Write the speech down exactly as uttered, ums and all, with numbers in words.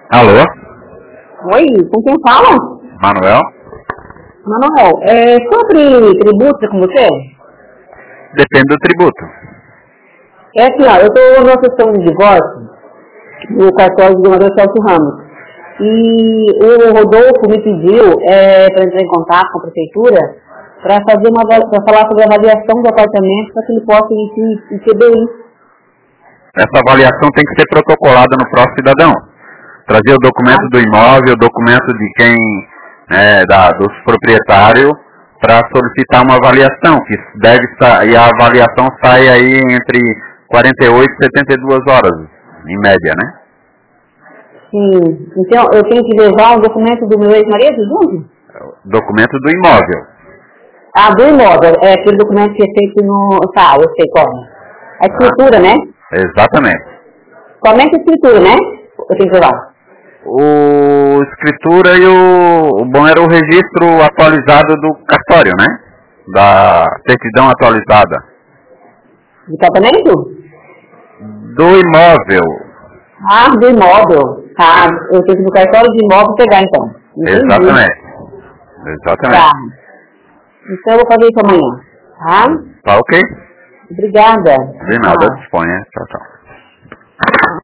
Alô? Oi, com quem fala? Manuel? Manuel, é sobre tributo é com você? Depende do tributo. É assim, ó, eu estou numa questão de divórcio no cartório do governador Celso Ramos. E o Rodolfo me pediu é, para entrar em contato com a prefeitura para fazer uma para falar sobre a avaliação do apartamento para que ele possa emitir em C B I. Essa avaliação tem que ser protocolada no próprio cidadão. Trazer o documento Ah. do imóvel, o documento de quem, é, da, dos proprietários, para solicitar uma avaliação, que deve estar, e a avaliação sai aí entre quarenta e oito e setenta e duas horas, em média, né? Sim, então eu tenho que levar o documento do meu ex-marido junto? Documento do imóvel. Ah, do imóvel, é aquele documento que é feito no... Tá, eu sei como. A escritura, ah. né? Exatamente. Somente a escritura, né? Eu tenho que levar. O escritura e o, o bom era o registro atualizado do cartório, né? Da certidão atualizada. De tratamento? Do imóvel. Ah, do imóvel. Tá, eu tenho que ir no cartório de imóvel pegar então. Entendi. Exatamente. Exatamente. Tá. Então eu vou fazer isso amanhã. Tá? Tá ok? Obrigada. De nada, disponha. Tchau, tchau.